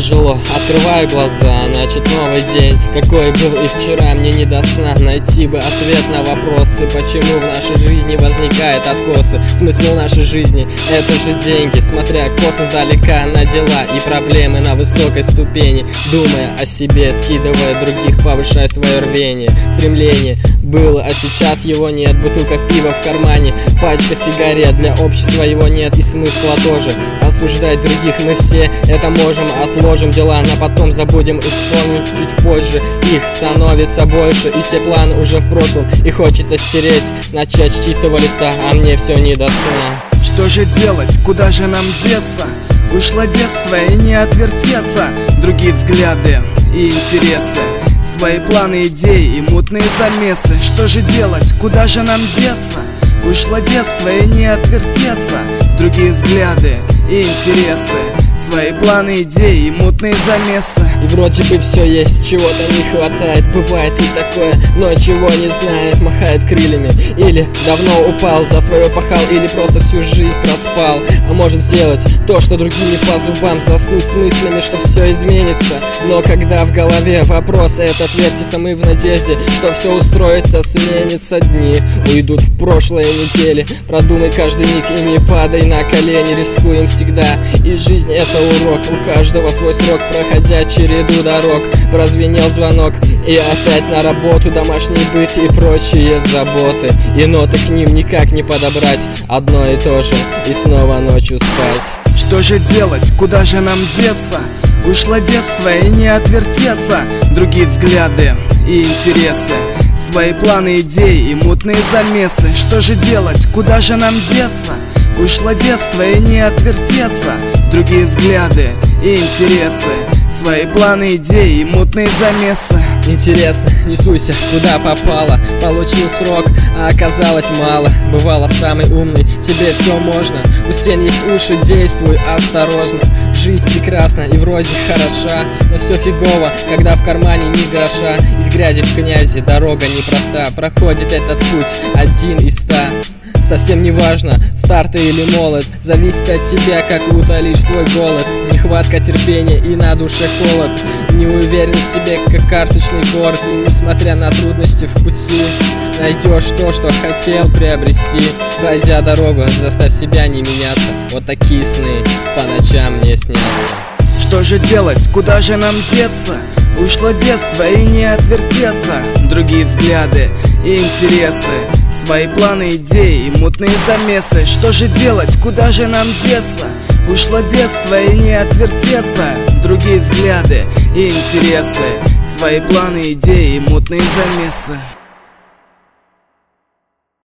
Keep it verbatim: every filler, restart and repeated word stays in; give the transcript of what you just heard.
тяжело, открываю глаза, значит новый день, какой был и вчера, мне не до сна. Найти бы ответ на вопросы, почему в нашей жизни возникают откосы. Смысл нашей жизни — это же деньги, смотря косо сдалека на дела и проблемы на высокой ступени. Думая о себе, скидывая других, повышая свое рвение. Стремление было, а сейчас его нет. Бутылка пива в кармане, пачка сигарет, для общества его нет и смысла тоже. Осуждать других мы все это можем, отложим дела на потом, забудем и вспомним чуть позже. Их становится больше, и те планы уже в прошлом, и хочется стереть, начать с чистого листа, а мне все не до сна. Что же делать, куда же нам деться? Ушло детство и не отвертеться. Другие взгляды и интересы, свои планы, идеи и мутные замесы. Что же делать, куда же нам деться? Ушло детство и не отвертеться. Другие взгляды и интересы, свои планы, идеи и мутные замесы. И вроде бы все есть, чего-то не хватает. Бывает и такое, но чего не знает. Махает крыльями, или давно упал, за свое пахал, или просто всю жизнь проспал. А может сделать то, что другим не по зубам, заснуть с мыслями, что все изменится. Но когда в голове вопрос этот вертится, мы в надежде, что все устроится, сменятся дни, уйдут в прошлое недели. Продумай каждый миг и не падай на колени, рискуем всегда, и жизнь — это урок. У каждого свой срок, проходя череду дорог. Прозвенел звонок, и опять на работу, домашний быт и прочие заботы. И ноты к ним никак не подобрать, одно и то же, и снова ночью спать. Что же делать, куда же нам деться? Ушло детство и не отвертеться. Другие взгляды и интересы, свои планы, идеи и мутные замесы. Что же делать, куда же нам деться? Ушло детство и не отвертеться. Другие взгляды и интересы, свои планы, идеи и мутные замесы. Интересно, несуйся, куда попало. Получил срок, а оказалось мало. Бывало самый умный, тебе все можно. У стен есть уши, действуй осторожно. Жизнь прекрасна и вроде хороша, но все фигово, когда в кармане ни гроша. Из грязи в князи дорога непроста. Проходит этот путь один из ста. Совсем не важно, стар ты или молод, зависит от тебя, как утолишь свой голод. Нехватка терпения и на душе холод, не уверен в себе, как карточный город. И несмотря на трудности в пути, найдешь то, что хотел приобрести. Пройдя дорогу, заставь себя не меняться. Вот такие сны по ночам мне снятся. Что же делать, куда же нам деться? Ушло детство и не отвертеться. Другие взгляды и интересы, свои планы, идеи и мутные замесы. Что же делать, куда же нам деться? Ушло детство и не отвертеться. Другие взгляды и интересы, свои планы, идеи и мутные замесы.